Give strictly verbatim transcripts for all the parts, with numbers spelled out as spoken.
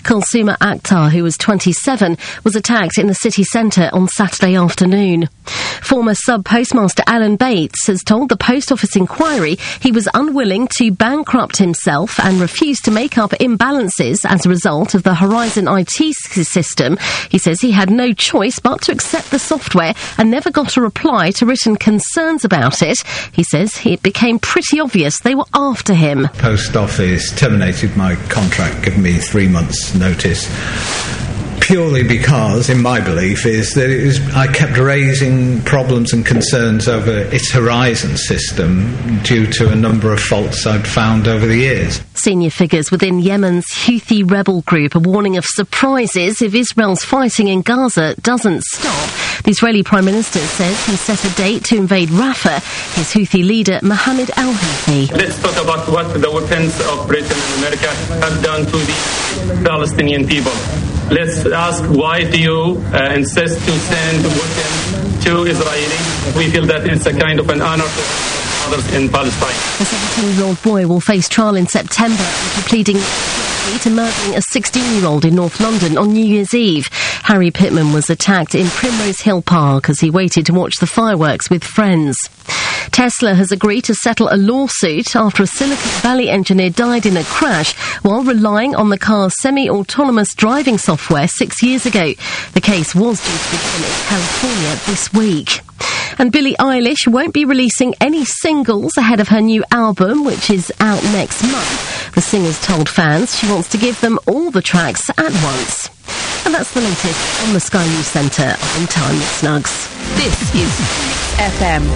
Kulsuma Akhtar, who was twenty-seven, was attacked in the city centre on Saturday afternoon. Former sub-postmaster Alan Bates has told the Post Office inquiry he was unwilling to bankrupt himself and refused to make up imbalances as a result of the Horizon I T system. He says he had no choice but to accept the software and never got a reply to written concerns about it. He says it became pretty obvious they were after him. Post Office terminated my contract, giving me three months' notice, purely because, in my belief, is that it was, I kept raising problems and concerns over its Horizon system due to a number of faults I'd found over the years. Senior figures within Yemen's Houthi rebel group are warning of surprises if Israel's fighting in Gaza doesn't stop. The Israeli Prime Minister says he set a date to invade Rafah. His Houthi leader, Mohammed al-Houthi. Let's talk about what the weapons of Britain and America have done to the Palestinian people. Let's ask, why do you uh, insist to send weapons to Israeli? We feel that it's a kind of an honor to others in Palestine. The seventeen-year-old boy will face trial in September after pleading guilty to murdering a sixteen-year-old in North London on New Year's Eve. Harry Pittman was attacked in Primrose Hill Park as he waited to watch the fireworks with friends. Tesla has agreed to settle a lawsuit after a Silicon Valley engineer died in a crash while relying on the car's semi-autonomous driving software six years ago. The case was due to begin in California this week. And Billie Eilish won't be releasing any singles ahead of her new album, which is out next month. The singer's told fans she wants to give them all the tracks at once. And that's the latest on the Sky News Centre. I'm Tanya Snuggs. This is F M.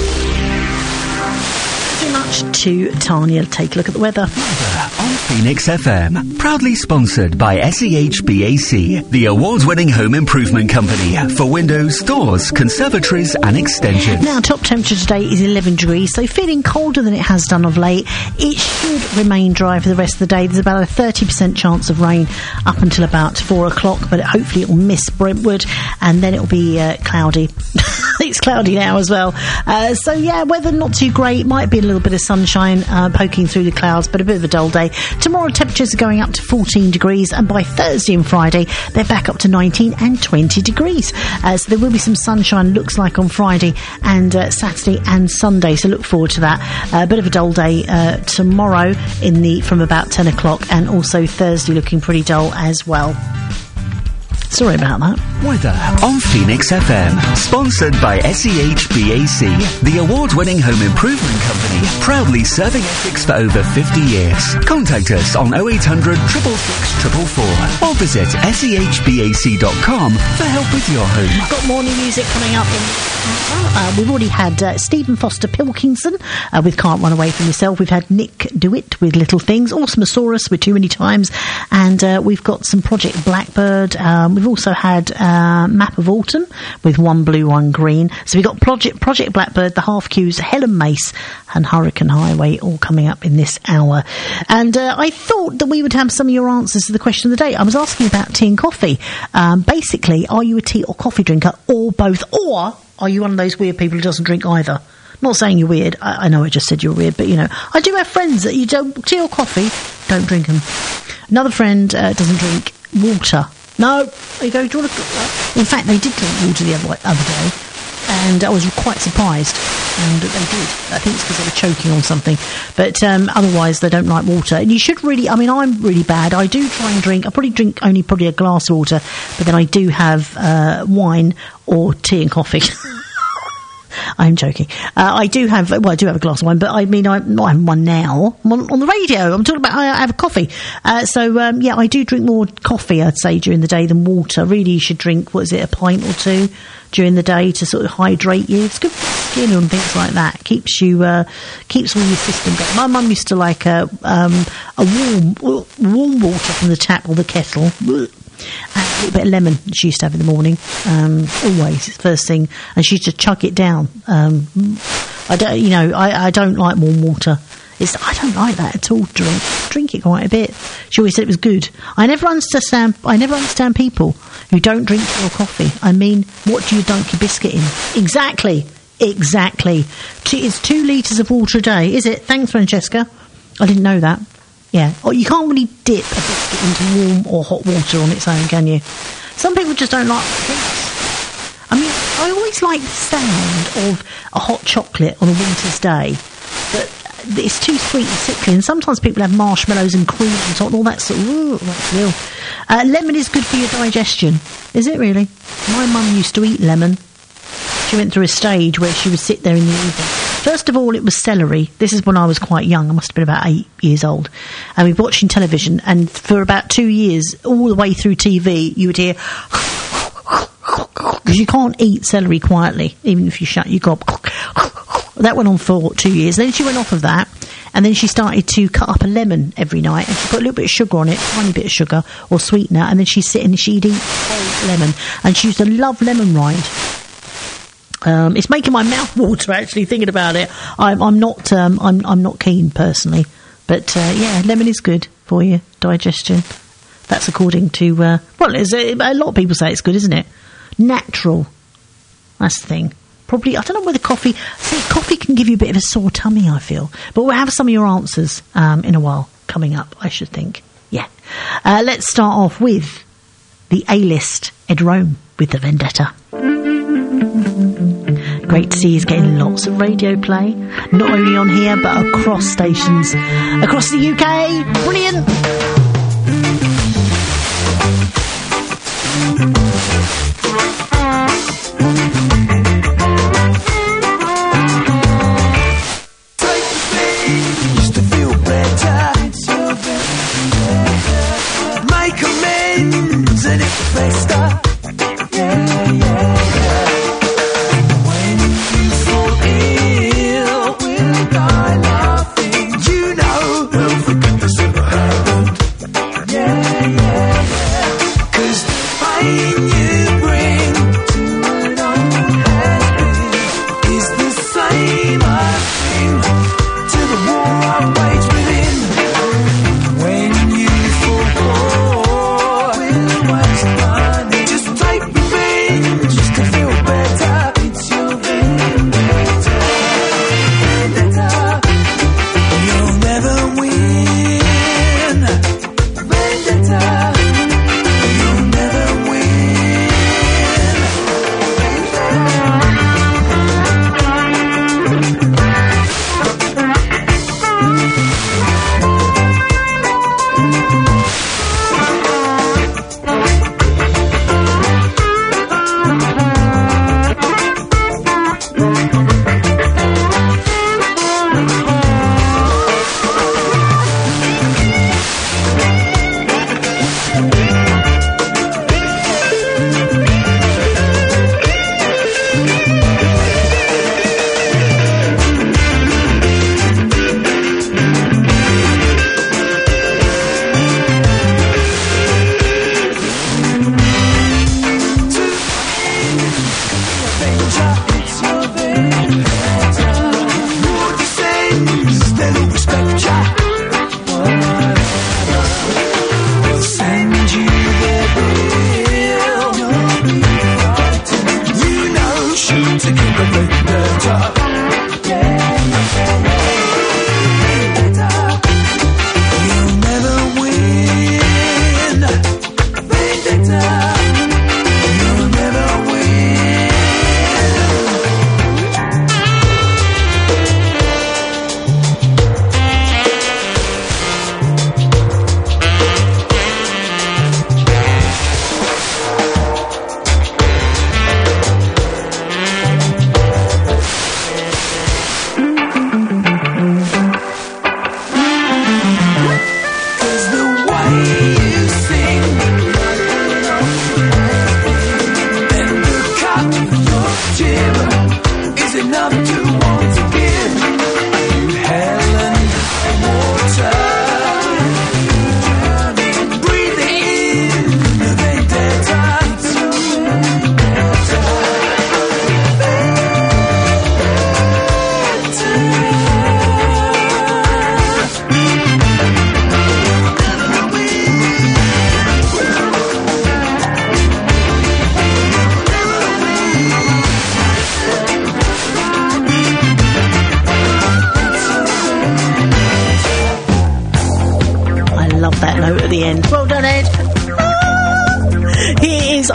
Very much to Tanya. Take a look at the weather. On Phoenix F M, proudly sponsored by S E H B A C, the award-winning home improvement company for windows, doors, conservatories and extensions. Now, top temperature today is eleven degrees, so feeling colder than it has done of late. It should remain dry for the rest of the day. There's about a thirty percent chance of rain up until about four o'clock, but hopefully it will miss Brentwood, and then it will be uh, cloudy. It's cloudy now as well. Uh, so, yeah, weather not too great. Might be a little bit of sunshine uh, poking through the clouds, but a bit of a dull day. Tomorrow, temperatures are going up to fourteen degrees, and by Thursday and Friday, they're back up to nineteen and twenty degrees. Uh, so there will be some sunshine, looks like, on Friday and uh, Saturday and Sunday, so look forward to that. A uh, bit of a dull day uh, tomorrow in the from about ten o'clock, and also Thursday looking pretty dull as well. Sorry about that. Weather on Phoenix F M, sponsored by S E H B A C, the award-winning home improvement company, proudly serving Essex for over fifty years. Contact us on oh eight hundred, six six six, four four four or visit S E H B A C dot com for help with your home. Got morning music coming up. In, uh, we've already had uh, Stephen Foster Pilkington uh, with Can't Run Away From Yourself. We've had Nick DeWitt with Little Things, Awesomesaurus with Too Many Times, and uh, we've got some Project Blackbird. Um, we've also had uh, Map of Autumn with One Blue, One Green. So we've got Project Project Blackbird, The Half Q's, Helen Mace and Hurricane Highway all coming up in this hour. And uh, I thought that we would have some of your answers to the question of the day. I was asking about tea and coffee. Um, basically, are you a tea or coffee drinker, or both? Or are you one of those weird people who doesn't drink either? Not saying you're weird. I, I know I just said you're weird, but, you know, I do have friends that you don't, tea or coffee, don't drink them. Another friend uh, doesn't drink water. No, they go, do you want to... In fact, they did drink water the other, other day, and I was quite surprised, and they did. I think it's because they were choking on something. But um, otherwise, they don't like water. And you should really... I mean, I'm really bad. I do try and drink... I probably drink only probably a glass of water, but then I do have uh, wine or tea and coffee. I'm joking. Uh, I do have, well, I do have a glass of wine, but I mean, I'm not having one now. I'm on, on the radio. I'm talking about I have a coffee. Uh, so, um, yeah, I do drink more coffee, I'd say, during the day than water. Really, you should drink, what is it, a pint or two during the day to sort of hydrate you. It's good for skin and things like that. Keeps you, uh, keeps all your system going. My mum used to like a, um, a warm, warm water from the tap or the kettle. And a little bit of lemon she used to have in the morning, um, always, first thing, and she used to chug it down. Um, I don't, you know, I, I don't like warm water. It's, I don't like that at all. Drink, drink it quite a bit. She always said it was good. I never understand. I never understand people who don't drink tea or coffee. I mean, what do you dunk your biscuit in? Exactly, exactly. It's two litres of water a day, is it? Thanks, Francesca. I didn't know that. Yeah. Or you can't really dip a biscuit into warm or hot water on its own, can you? Some people just don't like heat. I mean, I always like the sound of a hot chocolate on a winter's day, but it's too sweet and sickly, and sometimes people have marshmallows and cream on top and all that sort of, ooh, that's real. Uh, lemon is good for your digestion. Is it really? My mum used to eat lemon. She went through a stage where she would sit there in the evening. First of all, it was celery. This is when I was quite young. I must have been about eight years old. And we were watching television, and for about two years, all the way through T V, you would hear... because you can't eat celery quietly, even if you shut your gob. That went on for two years. Then she went off of that, and then she started to cut up a lemon every night, and she put a little bit of sugar on it, a tiny bit of sugar, or sweetener, and then she'd sit and she'd eat whole lemon. And she used to love lemon rind. Um, it's making my mouth water actually thinking about it. I'm, I'm not. Um, I'm. I'm not keen personally, but uh, yeah, lemon is good for your digestion. That's according to. Uh, well, it's a, a lot of people say it's good, isn't it? Natural. That's the thing. Probably. I don't know whether coffee. See, coffee can give you a bit of a sore tummy, I feel. But we'll have some of your answers um, in a while coming up. I should think. Yeah. Uh, let's start off with the A-list. Ed Rome with The Vendetta. Great to see he's getting lots of radio play, not only on here but across stations across the U K. Brilliant. Used to feel better, make amends and it fester. Yeah, yeah. When you forgot, we'll waste time.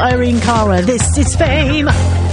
Irene Cara. This is Fame.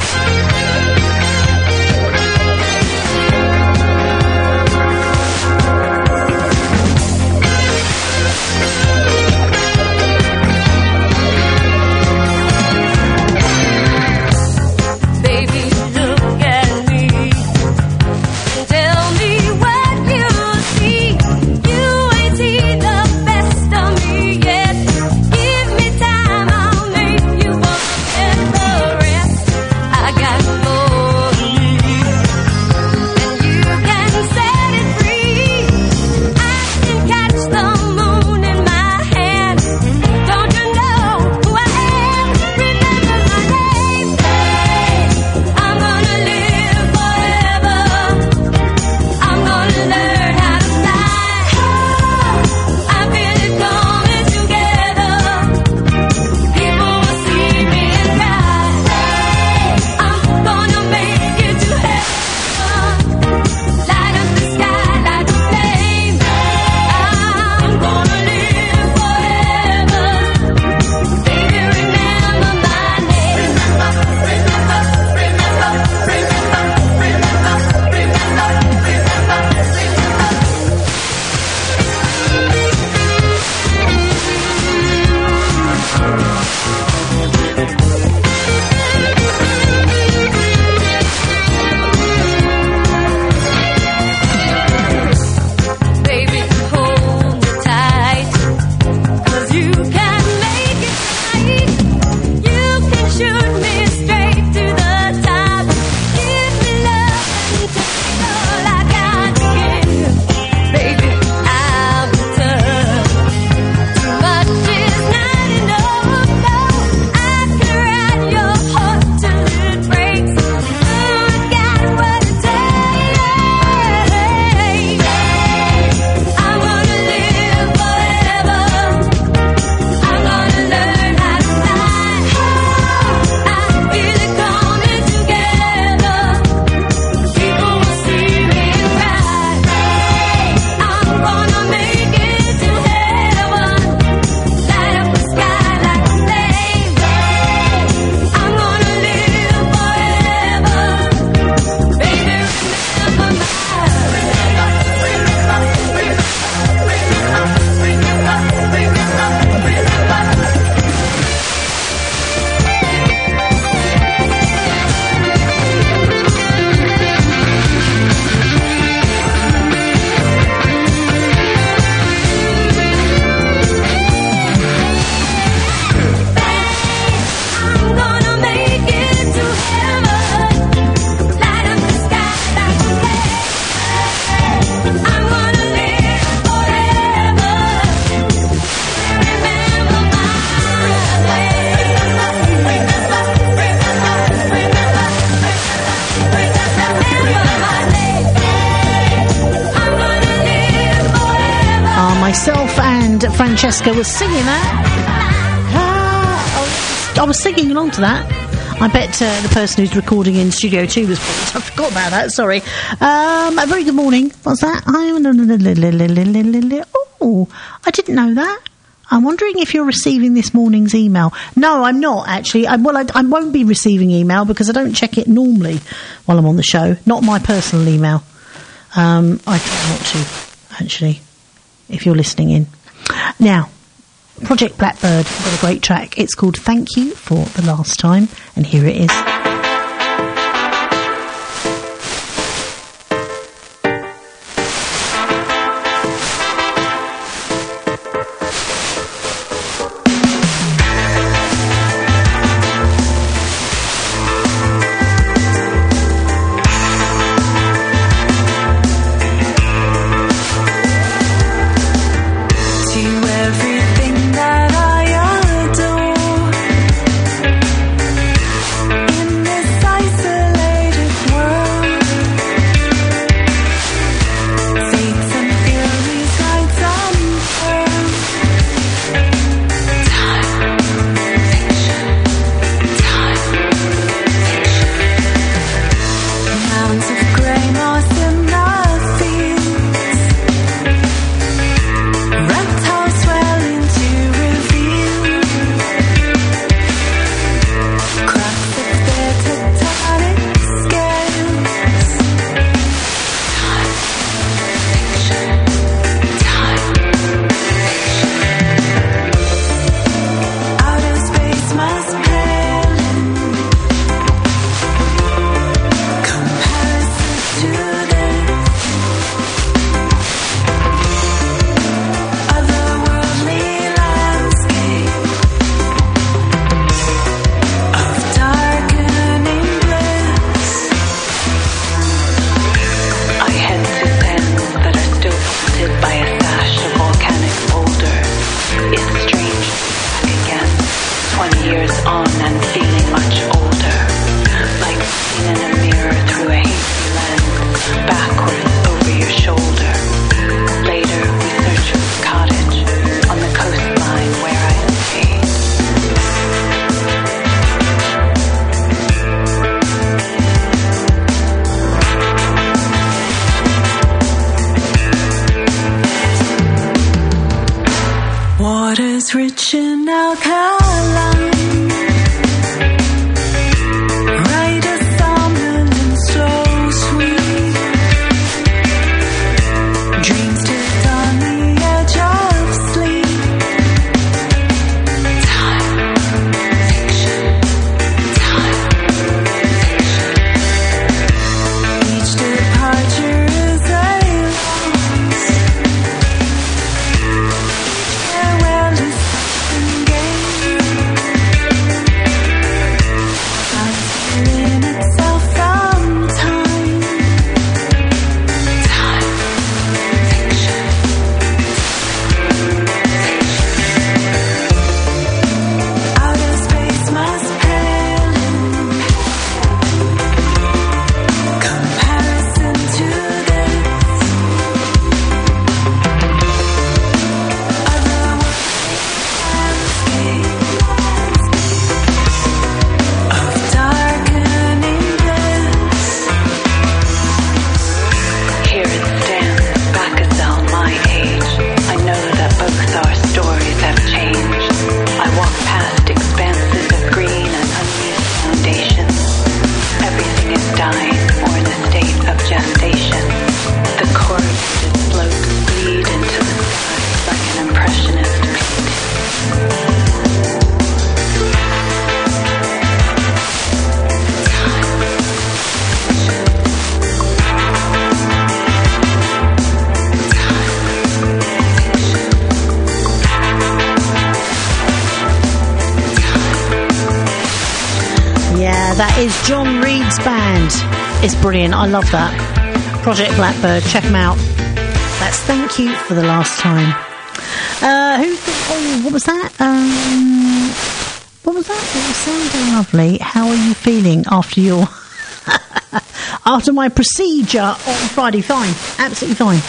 Francesca was singing that. Uh, I was singing along to that. I bet uh, the person who's recording in Studio two was pleased. I forgot about that, sorry. Um, a very good morning. What's that? Oh, I didn't know that. I'm wondering if you're receiving this morning's email. No, I'm not, actually. I, well, I, I won't be receiving email because I don't check it normally while I'm on the show. Not my personal email. Um, I try not to, actually, if you're listening in. Now, Project Blackbird got a great track. It's called Thank You for the Last Time, and here it is. In Ocean alkaline, right a somnolent, so sweet. Dreams tipped on the edge of sleep. Time fiction, time fiction. Each departure is a loss. Farewell is something gained. Answering itself from time. Time fiction. Outer space must pale in comparison to this. Of darkening bliss. Here it stands, back as all my age. I know that both our stories have changed. I walk past expanses of green and unused foundations. Everything is dying or in a state of gestation. The correlated slopes bleed into the sky like an impressionist painting. Yeah, that is John Reed's band. It's brilliant. I love that. Project Blackbird. Check them out. That's Thank You for the Last Time. Uh, who? Th- oh, what was that? Um, what was that? It was sounding lovely. How are you feeling after your after my procedure on Friday? Fine, absolutely fine.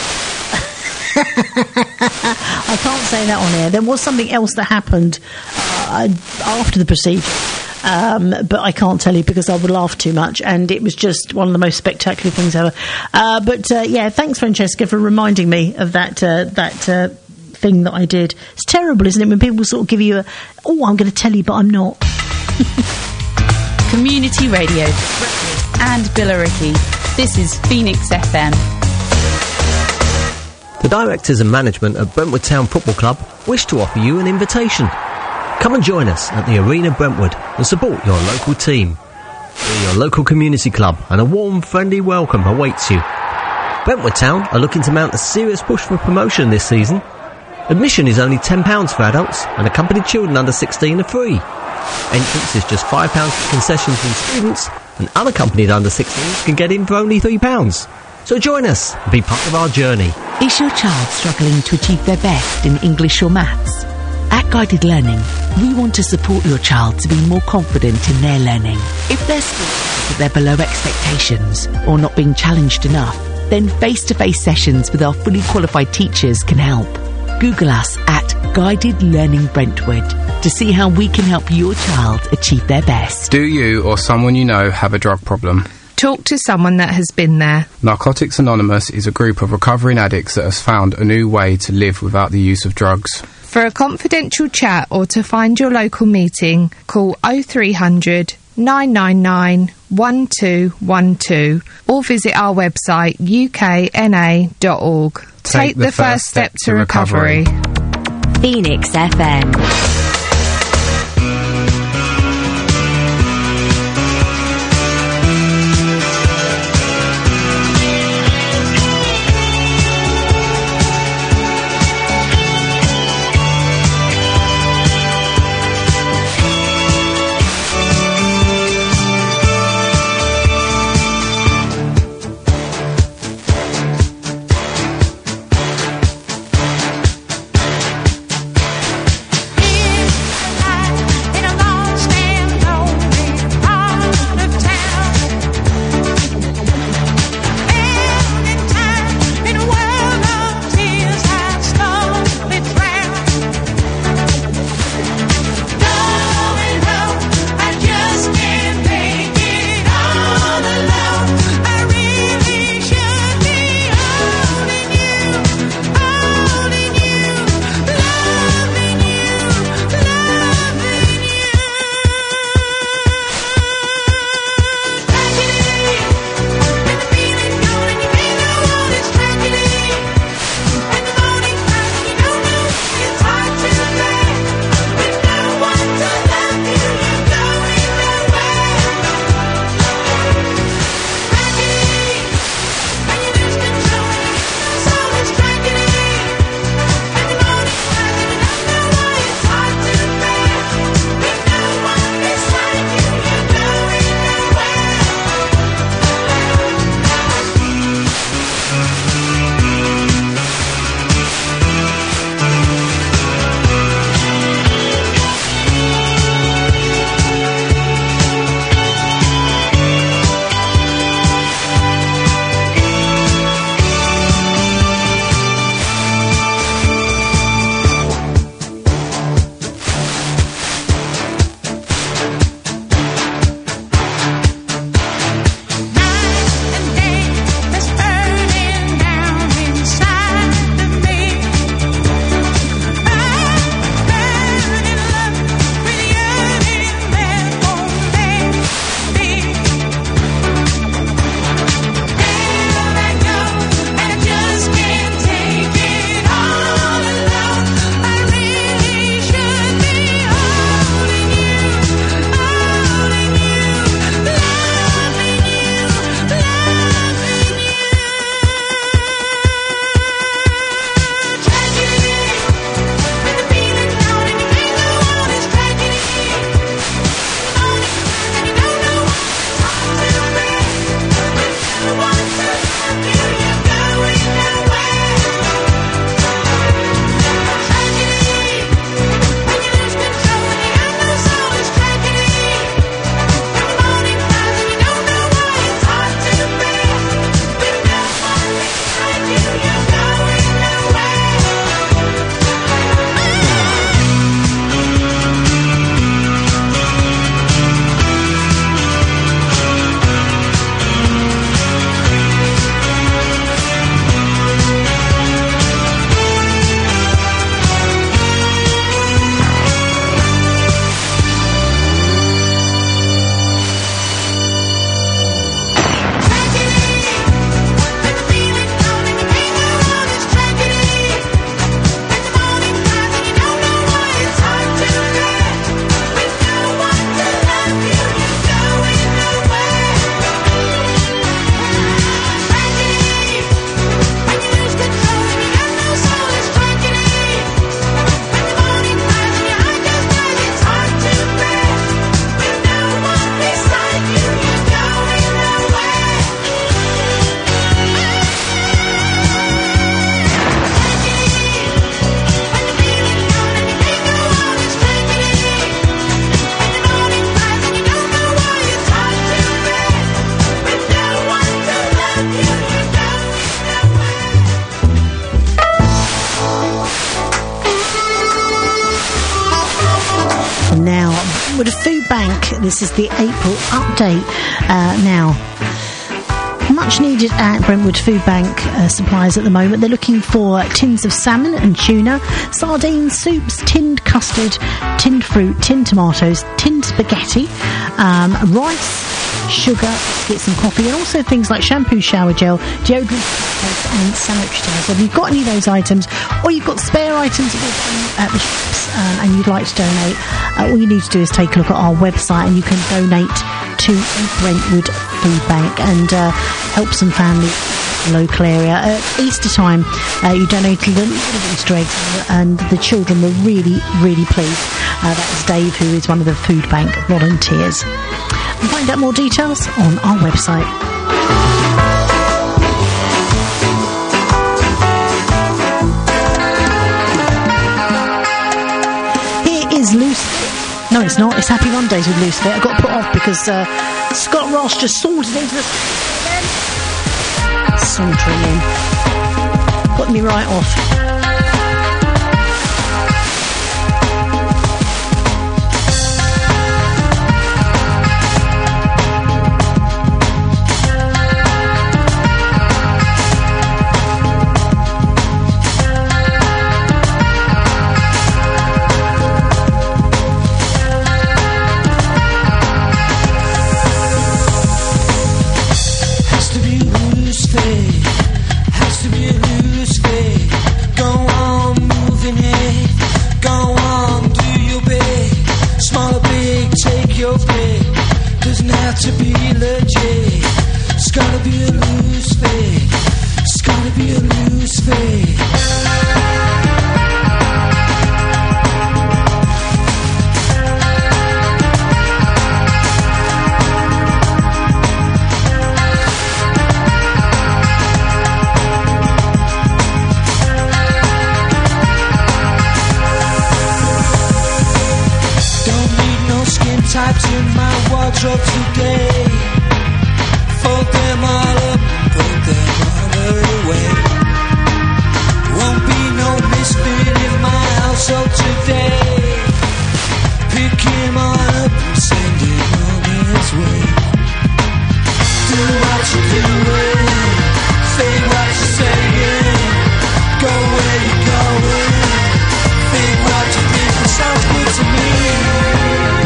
I can't say that on air. There was something else that happened uh, after the procedure. Um, but I can't tell you because I would laugh too much, and it was just one of the most spectacular things ever. Uh, but uh, yeah, thanks, Francesca, for reminding me of that uh, that uh, thing that I did. It's terrible, isn't it, when people sort of give you a, oh, I'm going to tell you, but I'm not. Community Radio. And Billericay. This is Phoenix F M. The directors and management of Brentwood Town Football Club wish to offer you an invitation. Come and join us at the Arena Brentwood and support your local team. We're your local community club and a warm, friendly welcome awaits you. Brentwood Town are looking to mount a serious push for promotion this season. Admission is only ten pounds for adults and accompanied children under sixteen are free. Entrance is just five pounds for concessions and students, and unaccompanied under sixteens can get in for only three pounds. So join us and be part of our journey. Is your child struggling to achieve their best in English or maths? At Guided Learning, we want to support your child to be more confident in their learning. If their skills they're below expectations or not being challenged enough, then face-to-face sessions with our fully qualified teachers can help. Google us at Guided Learning Brentwood to see how we can help your child achieve their best. Do you or someone you know have a drug problem? Talk to someone that has been there. Narcotics Anonymous is a group of recovering addicts that has found a new way to live without the use of drugs. For a confidential chat or to find your local meeting, call oh three hundred, nine nine nine, one two one two or visit our website u k n a dot org. Take, Take the, the first step, step to recovery. recovery. Phoenix F M. Here Brentwood Food Bank. This is the April update uh, now. Much needed at Brentwood Food Bank uh, supplies at the moment. They're looking for tins of salmon and tuna, sardines, soups, tinned custard, tinned fruit, tinned tomatoes, tinned spaghetti, um, rice, sugar, biscuits and coffee, and also things like shampoo, shower gel, deodorant, and sanitary towels. So if you've got any of those items, or you've got spare items at the shops um, and you'd like to donate, uh, all you need to do is take a look at our website and you can donate to Brentwood Food Bank and uh, help some families in the local area. At Easter time, uh, you donated a little bit of Easter eggs and the children were really, really pleased. Uh, that was Dave, who is one of the food bank volunteers. And find out more details on our website. Here is Lucy. No, it's not. It's Happy Mondays with Lucifer. I got put off because uh, Scott Ross just sauntered into the again. Sauntering in. Put me right off. To be legit, it's gotta be a loose fit. It's gotta be a loose fit. Don't need no skin types in my wardrobe today. Fold them all up, put them all away. Won't be no misfit in my household today. Pick him all up and send him on his way. Do what you doing, say what you're saying, go where you're going, think what you think, it sounds good to me.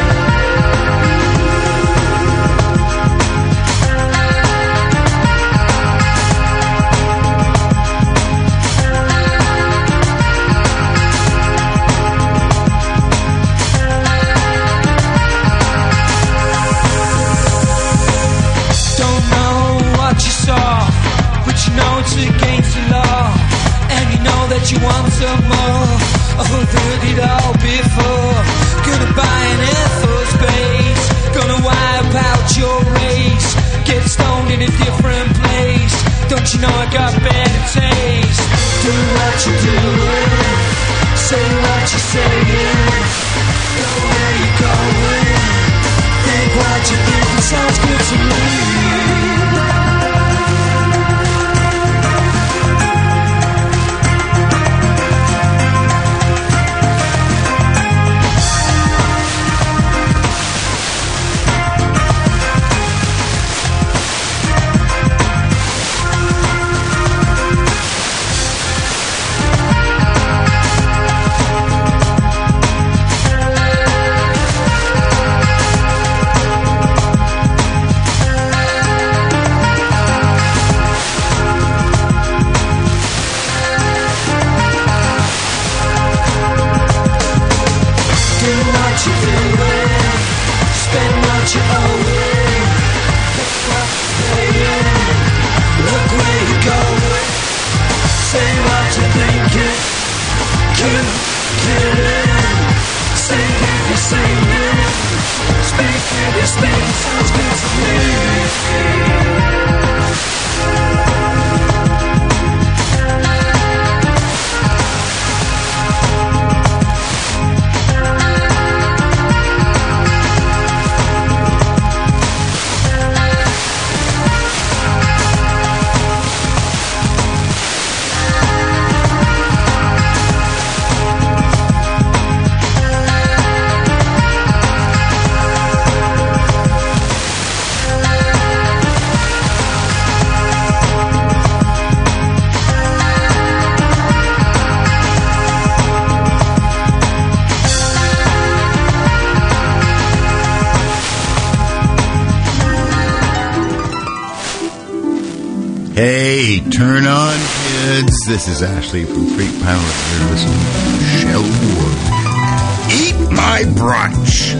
It's against the law, and you know that you want some more. Oh, heard it all before. Gonna buy an Air Force base, gonna wipe out your race, get stoned in a different place. Don't you know I got better taste? Do what you're doing, say what you're saying, go where you're going, think what you think, it sounds good to me. Hey, turn on, kids. This is Ashley from Freak Power. You're listening to Shell Wood. Eat my brunch.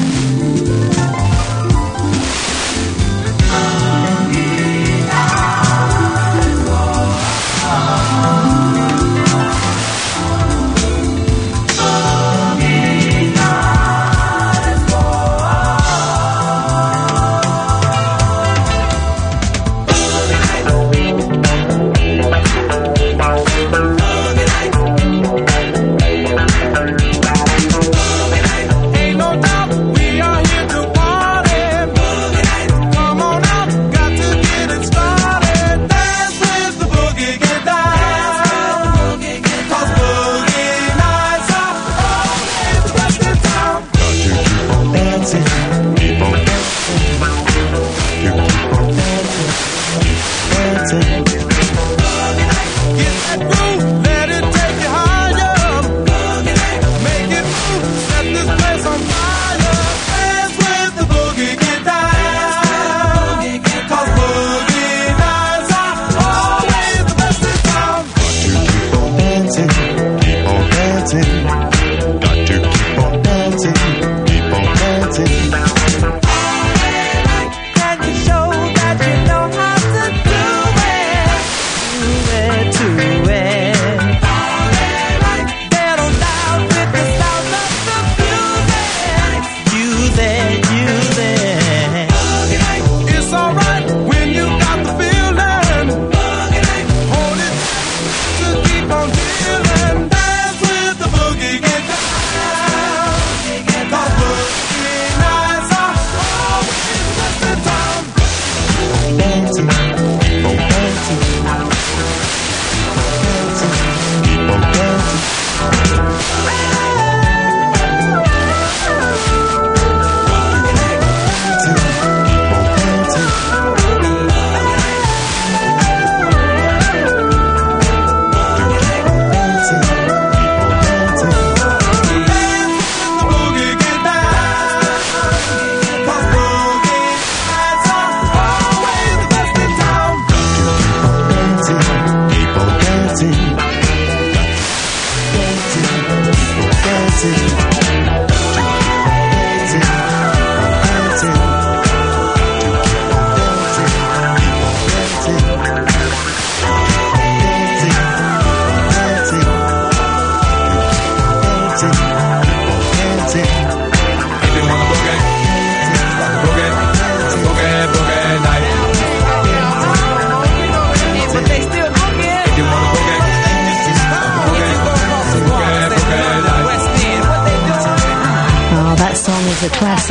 is a classic.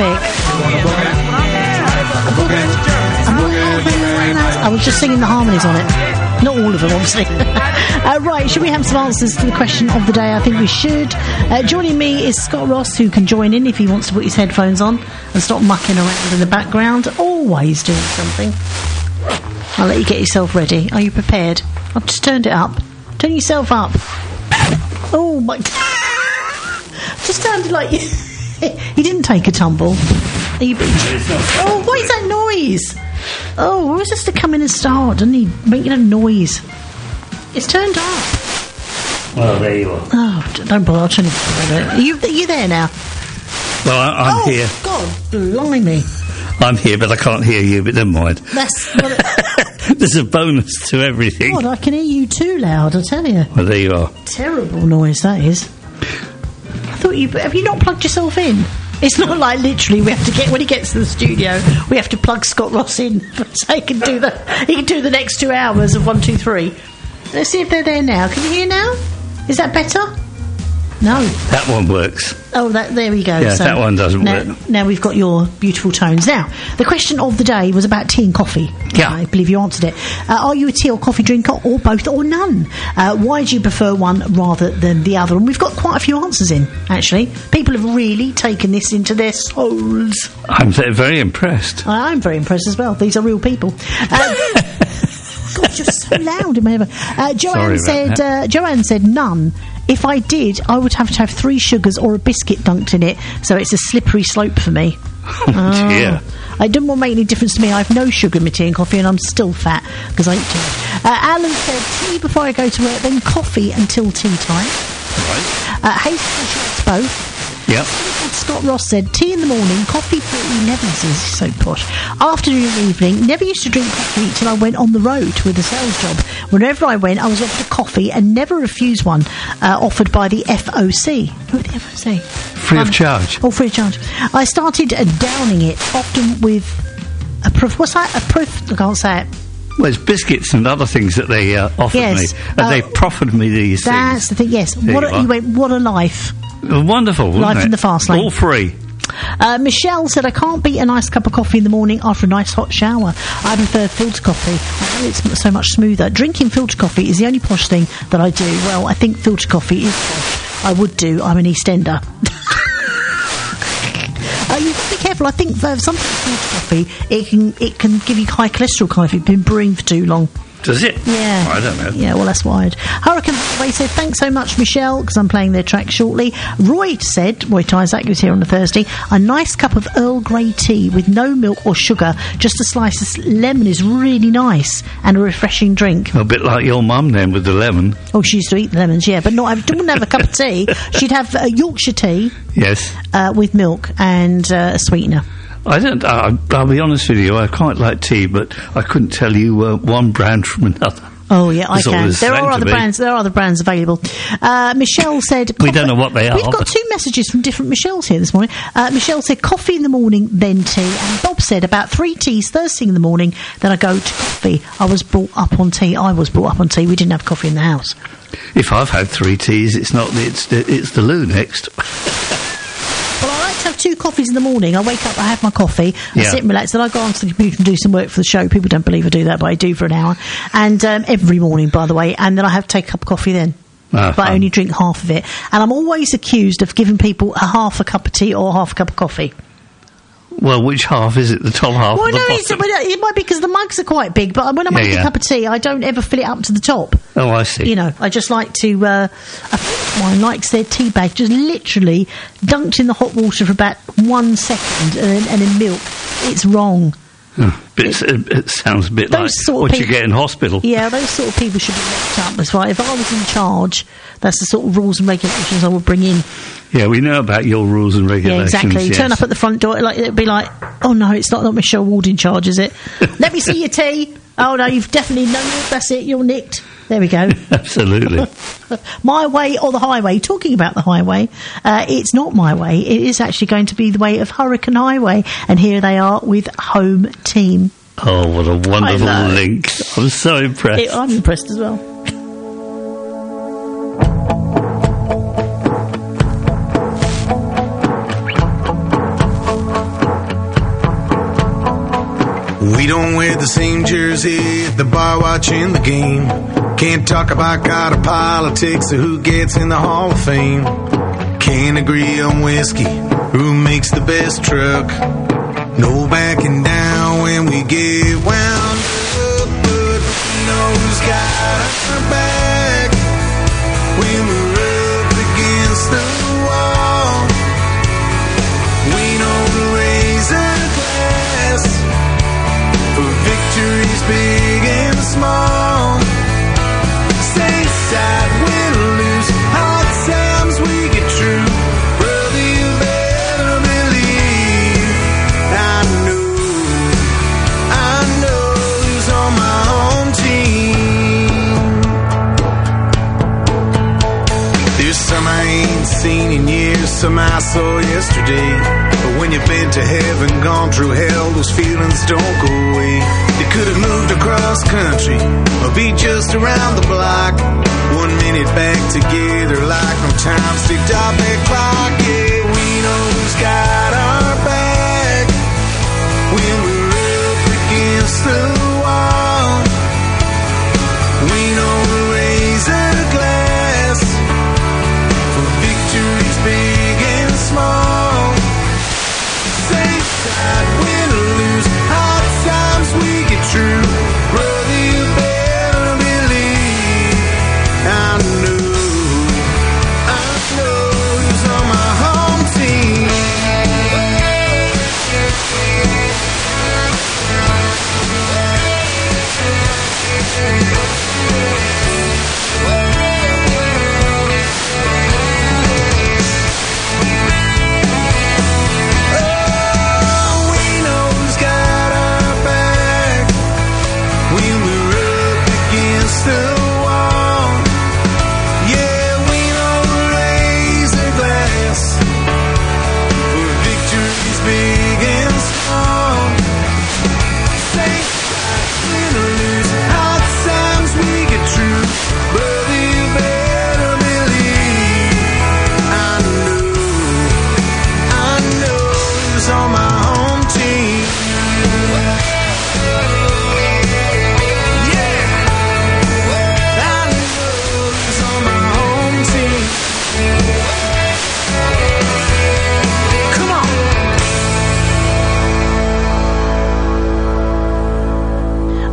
I was just singing the harmonies on it. Not all of them, obviously. uh, right, should we have some answers to the question of the day? I think we should. Uh, joining me is Scott Ross, who can join in if he wants to put his headphones on and stop mucking around in the background. Always doing something. I'll let you get yourself ready. Are you prepared? I've just turned it up. Turn yourself up. Oh, my... just sounded like you... he didn't take a tumble. Are you... oh, what is that noise? Oh, where is this to come in and start? Doesn't he making a noise? It's turned up. Well, there you are. Oh, don't bother. I'll turn it. Are you, are you there now? Well, I, I'm oh, here. God, blimey. I'm here, but I can't hear you, but never mind. That's... Well, it, there's a bonus to everything. God, I can hear you too loud, I tell you. Well, there you are. Terrible noise, that is. I thought you... Have you not plugged yourself in? It's not like literally we have to get... When he gets to the studio, we have to plug Scott Ross in so he can do the... He can do the next two hours of one, two, three. Let's see if they're there now. Can you hear now? Is that better? No. That one works. Oh, that, there we go. Yeah, so that one doesn't now, work. Now we've got your beautiful tones. Now, the question of the day was about tea and coffee. Yeah. I believe you answered it. Uh, are you a tea or coffee drinker, or both, or none? Uh, why do you prefer one rather than the other? And we've got quite a few answers in, actually. People have really taken this into their souls. I'm very impressed. I, I'm very impressed as well. These are real people. Uh, God, you're so loud in my ear. Uh, Joanne said, uh, Joanne said none. If I did, I would have to have three sugars or a biscuit dunked in it, so it's a slippery slope for me. Oh. dear. It doesn't make any difference to me. I have no sugar in my tea and coffee, and I'm still fat because I eat too much. Uh, Alan said tea before I go to work, then coffee until tea time. Right. Uh, Hastings both. Yep. Scott Ross said tea in the morning, coffee for eleven. This is so posh. Afternoon and evening. Never used to drink coffee till I went on the road with a sales job. Whenever I went, I was offered a coffee and never refused one uh, offered by the F O C. Who the F O C? Free um, of charge. Oh, free of charge. I started uh, downing it, often with a proof. What's that? A proof? I can't say it. Well, it's biscuits and other things that they uh, offered Yes, me. And uh, they proffered me these That's things. the thing, yes. There What you a, are. you went, what a life. Wonderful, wasn't Life it? in the fast lane. All free. Uh, Michelle said, I can't beat a nice cup of coffee in the morning after a nice hot shower. I prefer filter coffee. I know it's so much smoother. Drinking filter coffee is the only posh thing that I do. Well, I think filter coffee is posh. I would do. I'm an East Ender. Uh, you've got to be careful. I think for something filter coffee, it can it can give you high cholesterol kind of if you've been brewing for too long. Does it? Yeah. I don't know. Yeah, well, that's wired. Hurricane Highway said, thanks so much, Michelle, because I'm playing their track shortly. Roy said, Roy Tyzak, who's here on a Thursday, a nice cup of Earl Grey tea with no milk or sugar, just a slice of lemon is really nice and a refreshing drink. A bit like your mum then with the lemon. Oh, she used to eat the lemons, yeah, but not, I wouldn't have a cup of tea. She'd have uh, Yorkshire tea Yes. uh, with milk and uh, a sweetener. I don't. I, I'll be honest with you. I quite like tea, but I couldn't tell you uh, one brand from another. Oh yeah, I That's all can. there's There saying are to other me. brands. There are other brands available. Uh, Michelle said, We don't know what they are, We've got but- two messages from different Michelles here this morning. Uh, Michelle said coffee in the morning, then tea, and Bob said about three teas first thing in the morning, then I go to coffee. I was brought up on tea. I was brought up on tea. We didn't have coffee in the house. If I've had three teas, it's not. It's the, it's the loo next. Well, I like to have two coffees in the morning. I wake up, I have my coffee, I Yeah. sit and relax, then I go onto the computer and do some work for the show. People don't believe I do that, but I do for an hour. And um, every morning, by the way, and then I have to take a cup of coffee then. Ah, but I fun. only drink half of it. And I'm always accused of giving people a half a cup of tea or half a cup of coffee. Well, which half is it? The top half Well, or the no, it's, bottom? well, it might be because the mugs are quite big, but when I Yeah, make yeah. a cup of tea, I don't ever fill it up to the top. Oh, I see. You know, I just like to, uh, a friend of mine likes their tea bag just literally dunked in the hot water for about one second and then, and then milk. It's wrong. Oh, bit, it, it sounds a bit Those like sort of what you people- get in hospital. Yeah, those sort of people should be locked up. That's right. If I was in charge, that's the sort of rules and regulations I would bring in. Yeah, we know about your rules and Yeah, regulations. exactly. You yes. turn up at the front door, like it'd be like, oh no, it's not, not Michelle Ward in charge, is it? Let me see your tea. Oh no, you've definitely no. That's it. You're nicked. There we go. Absolutely. My way or the highway. Talking about the highway, uh, it's not my way. It is actually going to be the way of Hurricane Highway, and here they are with Home Team. Oh, what a wonderful I know. link. I'm so impressed. It, I'm impressed as well. We don't wear the same jersey at the bar watching the game. Can't talk about God or politics or who gets in the Hall of Fame. Can't agree on whiskey, who makes the best truck. No backing down when we get wound up, but we know who's got our back when we're up against the wall. We know to raise a glass for victories big and small. Same side, win or lose, hard times we get through. Brother, you better believe I know, I know who's on my home team. There's some I ain't seen in years, some I saw yesterday. But when you've been to heaven, gone through hell, those feelings don't go away. They could have moved across country or be just around the block. One minute back together like no time, sticked off that clock. Yeah, we know who's got our back when we're up against the wall. We know to raise a glass for victories big and small. Same side, win or lose, hard times we get through. Brother, you better believe I know, I know who's on my home team.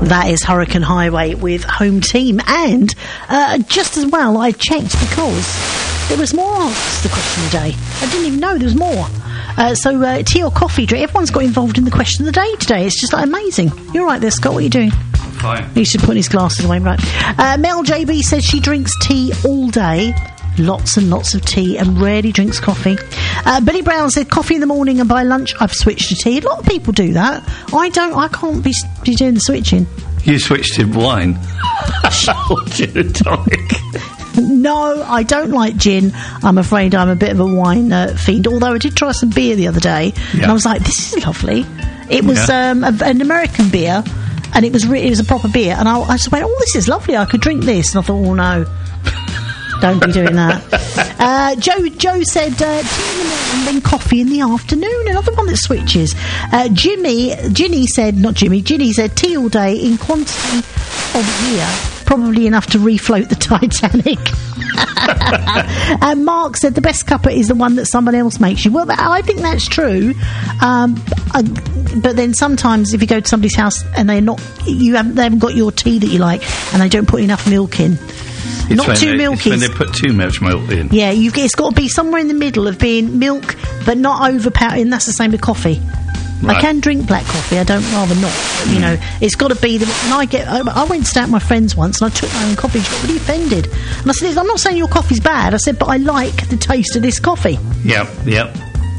That is Hurricane Highway with Home Team. And uh, just as well, I checked because there was more answers to the question of the day. I didn't even know there was more. Uh, so uh, tea or coffee drink, everyone's got involved in the question of the day today. It's just like amazing. You're right there, Scott, what are you doing? Fine. He should put his glasses away, right. Uh, Mel J B says she drinks tea all day. Lots and lots of tea and rarely drinks coffee. Uh, Billy Brown said coffee in the morning and by lunch I've switched to tea. A lot of people do that. I don't. I can't be, be doing the switching. You switched to wine. Or gin and tonic. No, I don't like gin. I'm afraid I'm a bit of a wine uh, fiend. Although I did try some beer the other day, yeah. and I was like, "This is lovely." It was yeah. um, a, an American beer, and it was re- it was a proper beer. And I, I just went, "Oh, this is lovely. I could drink this." And I thought, "Oh no." Don't be doing that. Uh, Joe Joe said uh, tea in the morning, then coffee in the afternoon. Another one that switches. Uh, Jimmy, Ginny said, not Jimmy, Ginny said tea all day in quantity of beer, probably enough to refloat the Titanic. And Mark said the best cuppa is the one that someone else makes you. Well, I think that's true. Um, I, but then sometimes if you go to somebody's house and they're not, you haven't, they haven't got your tea that you like, and they don't put enough milk in. It's not too they, milky. It's when they put too much milk in. Yeah, you've, it's got to be somewhere in the middle of being milk, but not overpowering. That's the same with coffee. Right. I can drink black coffee. I don't rather not. But, you mm. know, it's got to be the. And I get. I, I went to stay at my friend's once, and I took my own coffee. She got really offended, and I said, "I'm not saying your coffee's bad." I said, "But I like the taste of this coffee." Yep, yep.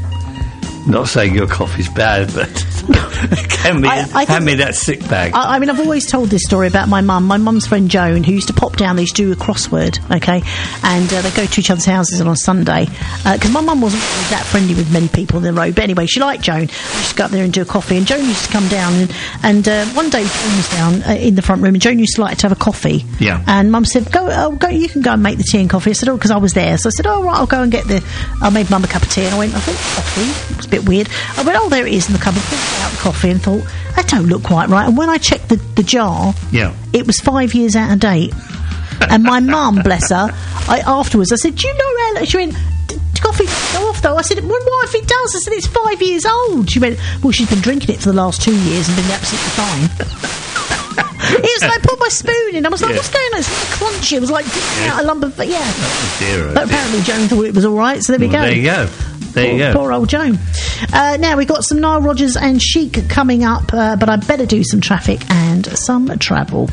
Not saying your coffee's bad, but hand me, I, I hand me that sick bag. I, I mean, I've always told this story about my mum. My mum's friend Joan, who used to pop down, they used to do a crossword, okay? And uh, they go to each other's houses on a Sunday. Because uh, my mum wasn't really that friendly with many people on the road. But anyway, she liked Joan. She used to go up there and do a coffee. And Joan used to come down. And, and uh, one day, Joan was down uh, in the front room, and Joan used to like to have a coffee. Yeah. And Mum said, go, oh, go, you can go and make the tea and coffee. I said, oh, because I was there. So I said, oh, right, I'll go and get the... I made Mum a cup of tea. And I went, I thought, coffee? It was a bit weird. I went, oh, there it is in the cupboard. Pulled out the coffee and thought, that don't look quite right. And when I checked the, the jar, yeah, it was five years out of date. And my mum, bless her, I afterwards I said, do you know how... She went, coffee doesn't go off though. I said, well, what if it does? I said, it's five years old. She went, well, she's been drinking it for the last two years and been absolutely fine. It was like, I put my spoon in. I was like, yeah. what's going on? It's like crunchy. It was like dipping yeah. out a lump of... Yeah. Oh, dear, oh, but apparently Joan thought it was all right, so there we well, go. There you go. There you poor, go. Poor old Joan. Uh, now, we've got some Nile Rodgers and Chic coming up, uh, but I better do some traffic and some travel.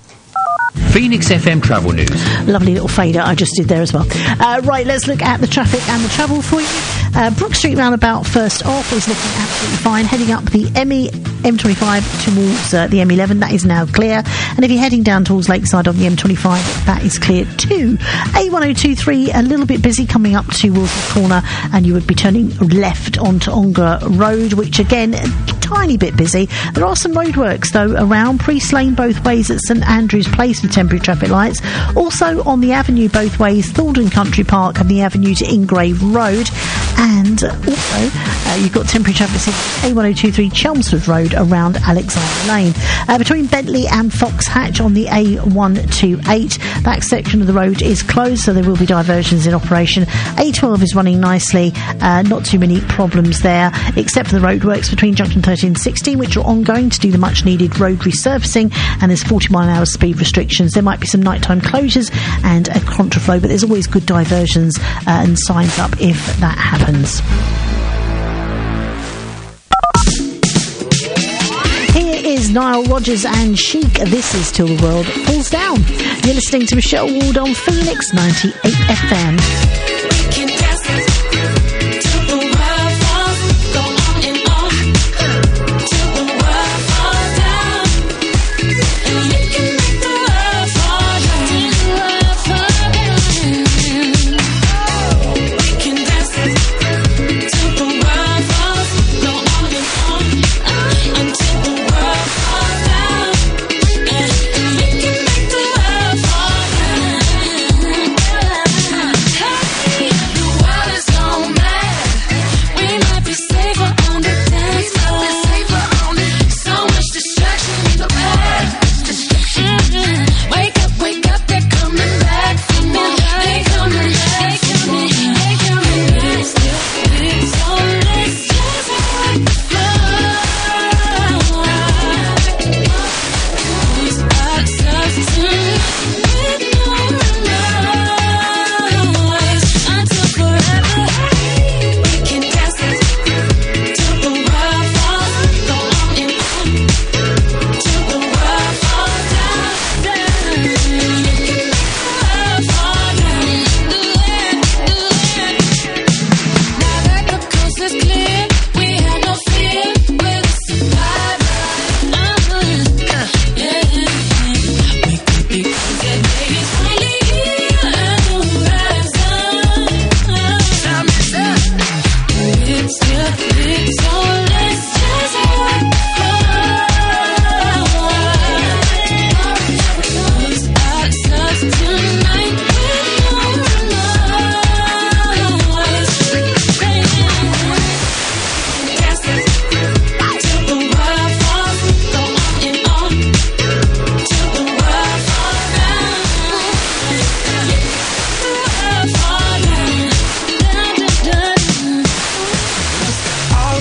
Phoenix F M travel news. Lovely little fader I just did there as well. Uh, right, let's look at the traffic and the travel for you. Uh, Brook Street roundabout first off is looking absolutely fine. Heading up the M E M twenty-five towards uh, the M eleven, that is now clear. And if you're heading down towards Lakeside on the M twenty-five, that is clear too. A one oh two three, a little bit busy coming up to Wilson's Corner, and you would be turning left onto Ongar Road, which again, a tiny bit busy. There are some roadworks though around Priest Lane both ways at St Andrew's Place with temporary traffic lights. Also on the avenue both ways, Thorndon Country Park and the avenue to Ingrave Road. And also, uh, you've got temporary traffic A one oh two three Chelmsford Road around Alexander Lane. Uh, between Bentley and Foxhatch on the A one two eight, that section of the road is closed, so there will be diversions in operation. A twelve is running nicely, uh, not too many problems there, except for the roadworks between Junction thirteen and sixteen, which are ongoing to do the much needed road resurfacing, and there's forty mile an hour speed restrictions. There might be some nighttime closures and a contraflow, but there's always good diversions uh, and signs up if that happens. Here is Nile Rodgers and Chic. This is Till the World Falls Down. You're listening to Michelle Ward on Phoenix ninety-eight F M.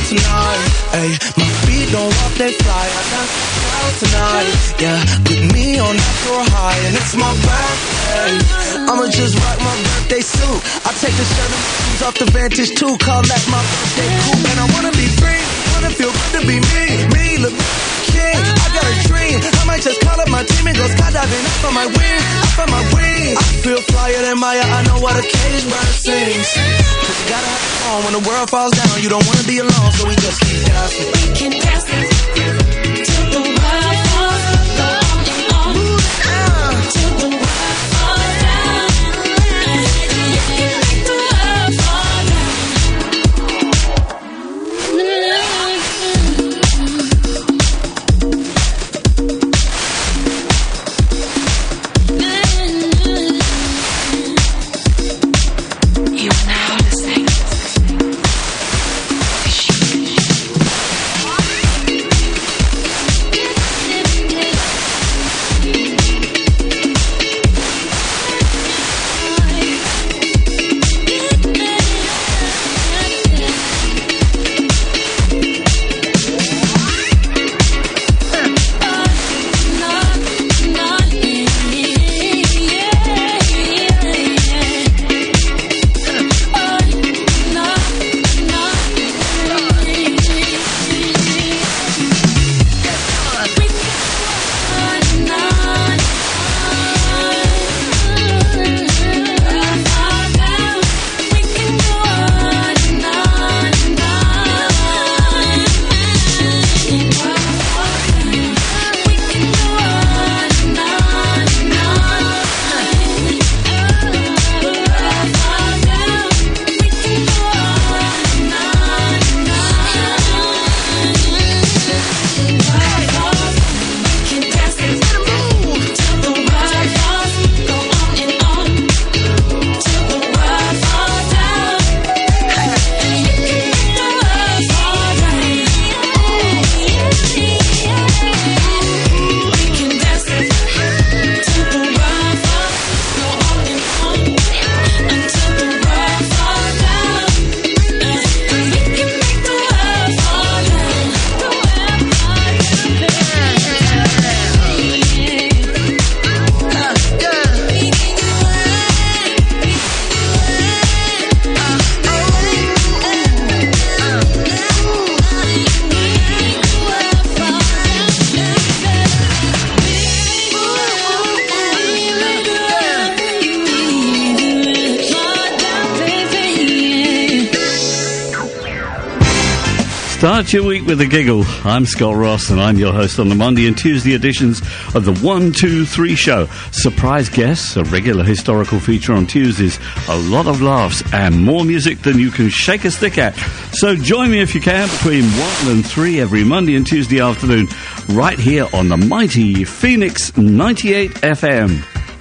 tonight. Ay, my feet don't walk, they fly. I dance out tonight. Yeah, put me on that floor high, and it's my birthday. I'ma just rock my birthday suit. I take the shirt and shoes off the Vantage too. Call that my birthday coupe, and I wanna be free. Wanna feel good to be me. Me, look, king. I got a dream. I might just call up my team and go skydiving up on my wings. Up on my wings. I feel flyer than Maya. I know what a cage bird sings. Cause you gotta have it on when the world falls down. You don't wanna be alone, so we just keep dancing. We can dance till the world falls down. Till the world falls down. You can make the world fall down. You are now listening. Start your week with a giggle. I'm Scott Ross, and I'm your host on the Monday and Tuesday editions of the one two three Show. Surprise guests, a regular historical feature on Tuesdays, a lot of laughs, and more music than you can shake a stick at. So join me if you can between one and three every Monday and Tuesday afternoon, right here on the mighty Phoenix ninety-eight F M.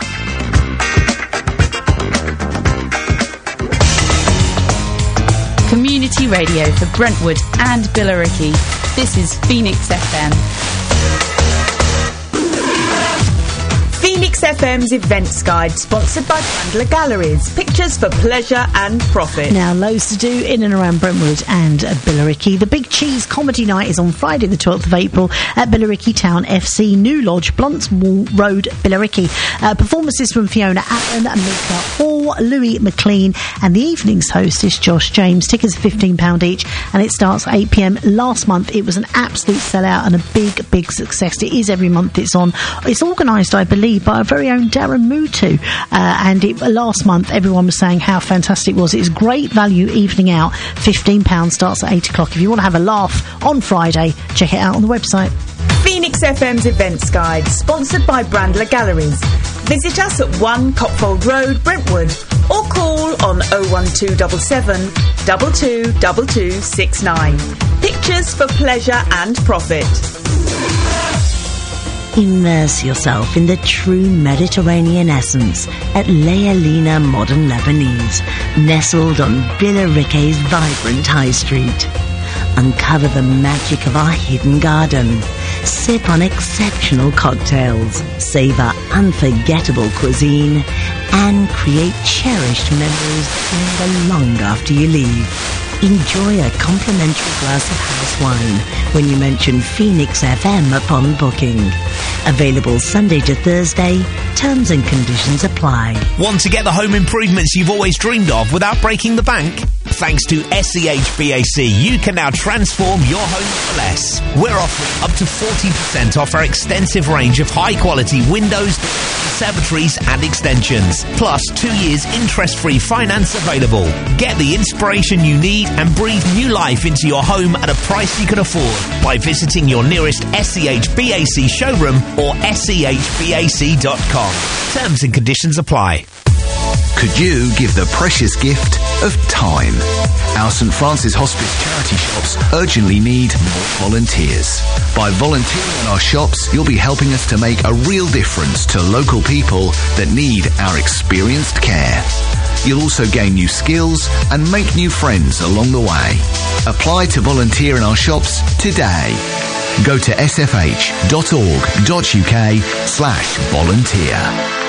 Community radio for Brentwood and Billericay. This is Phoenix F M. Phoenix F M's Events Guide, sponsored by Brandler Galleries. Pictures for pleasure and profit. Now, loads to do in and around Brentwood and uh, Billericay. The Big Cheese Comedy Night is on Friday the twelfth of April at Billericay Town F C, New Lodge, Bluntswall Road, Billericay. Uh, performances from Fiona Allen, Mika Hall, Louis McLean, and the evening's host is Josh James. Tickets are fifteen pounds each, and it starts at eight p m. Last month, it was an absolute sellout and a big, big success. It is every month it's on. It's organised, I believe, by our very own Darren Mutu. Uh, and it, last month, everyone was saying how fantastic it was. It's great value evening out. fifteen pounds starts at eight o'clock. If you want to have a laugh on Friday, check it out on the website. Phoenix F M's Events Guide, sponsored by Brandler Galleries. Visit us at one Copfold Road, Brentwood, or call on oh one two seven seven, two two two two six nine. Pictures for pleasure and profit. Immerse yourself in the true Mediterranean essence at Lealina Modern Lebanese, nestled on Billericay's vibrant high street. Uncover the magic of our hidden garden. Sip on exceptional cocktails, savour unforgettable cuisine, and create cherished memories that linger long after you leave. Enjoy a complimentary glass of house wine when you mention Phoenix F M upon booking. Available Sunday to Thursday. Terms and conditions apply. Want to get the home improvements you've always dreamed of without breaking the bank? Thanks to S E H B A C, you can now transform your home for less. We're offering up to forty percent off our extensive range of high-quality windows, conservatories and extensions. Plus, two years interest-free finance available. Get the inspiration you need and breathe new life into your home at a price you can afford by visiting your nearest S E H B A C showroom or S E H B A C dot com. Terms and conditions apply. Could you give the precious gift of time? Our St Francis Hospice charity shops urgently need more volunteers. By volunteering in our shops, you'll be helping us to make a real difference to local people that need our experienced care. You'll also gain new skills and make new friends along the way. Apply to volunteer in our shops today. Go to sfh.org.uk slash volunteer.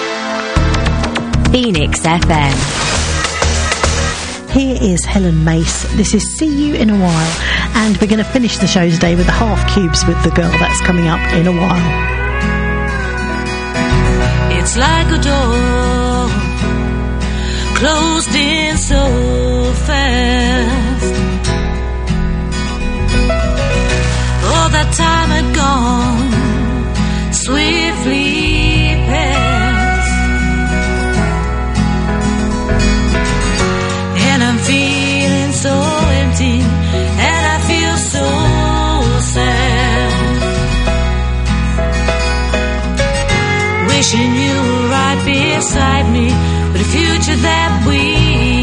Phoenix F M. Here is Helen Mace. This is See You in a While. And we're going to finish the show today with the Half Cubes with The Girl. That's coming up in a while. It's like a door closed in so fast. All that time had gone swiftly past, and I'm feeling so empty, and I feel so sad, wishing you were right beside me with the future that we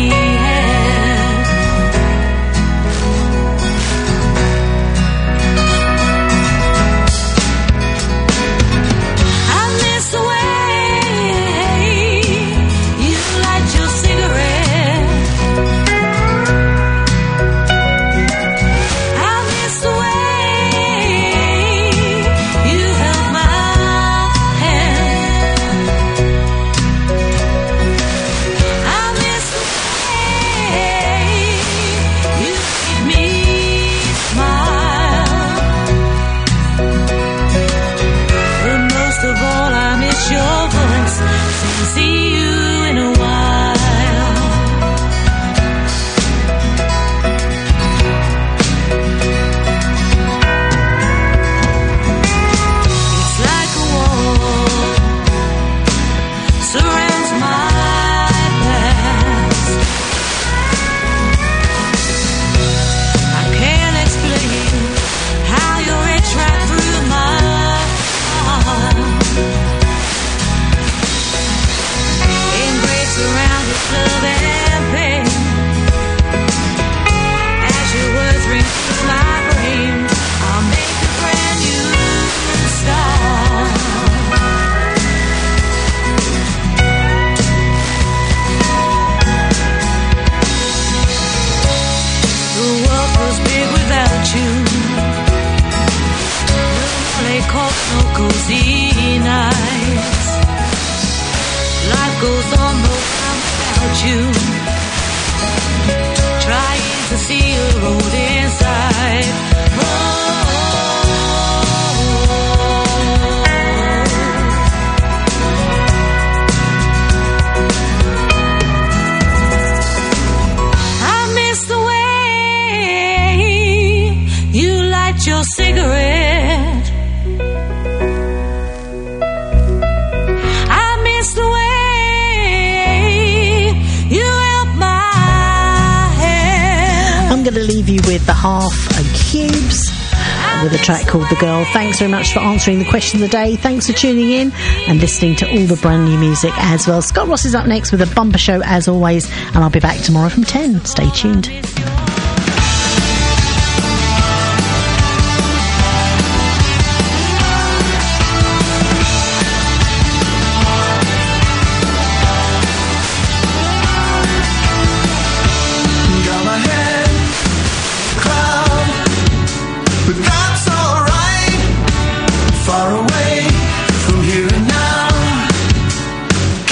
with a track called The Girl. Thanks very much for answering the question of the day. Thanks for tuning in and listening to all the brand new music as well. Scott Ross is up next with a bumper show as always, and I'll be back tomorrow from ten. Stay tuned.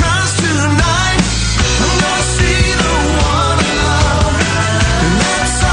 See the one I love, and that's all.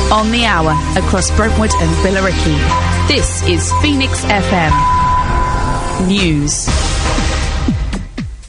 On the hour, across Brentwood and Billericay. This is Phoenix F M News.